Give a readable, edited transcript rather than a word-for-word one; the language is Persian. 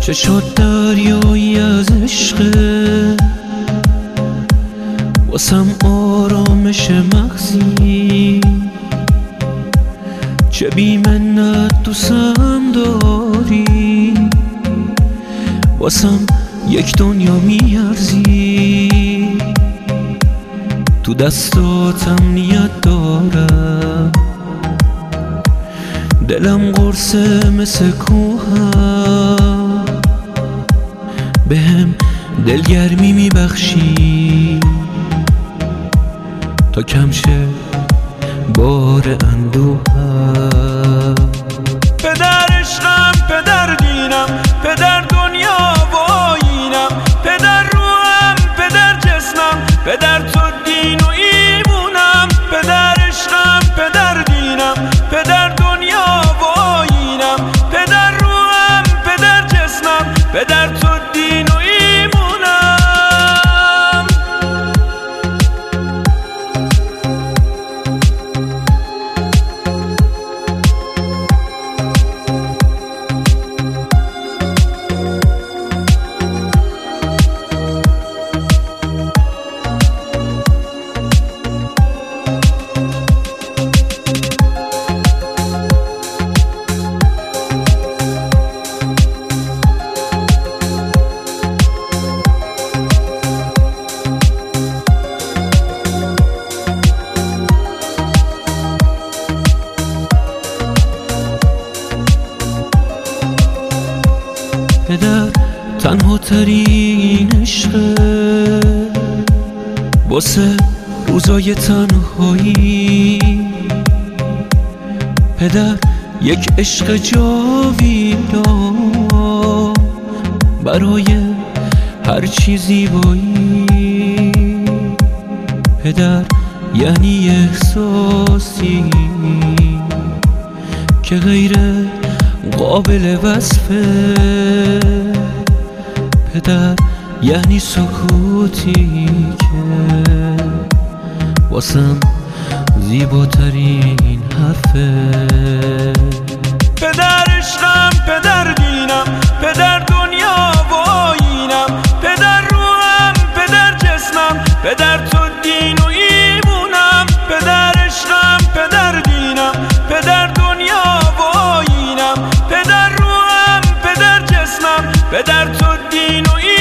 چشات دریایی از عشقه، واسم آرامش مغزی. چه بی منت دوستم داری، واسم یک دنیا میارزی. تو دستاتم نیت دارم، دلم قرصه مثل کوهم. بهم دلگرمی میبخشی تا کم شه بار اندوهم. پدر عشقم، پدر دینم، پدر دنیا و آیینم، پدر روحم، پدر جسمم، پدر تو دین و ایمونم. پدر عشقم، پدر دینم، پدر دنیا و آیینم، پدر روحم، پدر جسمم، پدر تو دین و ایمونم. پدر تنها ترین عشقه، واسه روزای تنهایی. پدر یک عشق جاویدان برای هر چی زیبایی. پدر یعنی احساسی که غیر قابل وصفه. پدر یعنی سکوتی که واسم زیباترین حرفه. پدر عشقم، پدر دینم، پدر دنیا و آیینم، پدر روحم، پدر جسمم، پدر تو دین و ایمونم. پدر عشقم، پدر دینم، پدر دنیا و آیینم، پدر روحم، پدر جسمم، پدر تو دین و ایمونم.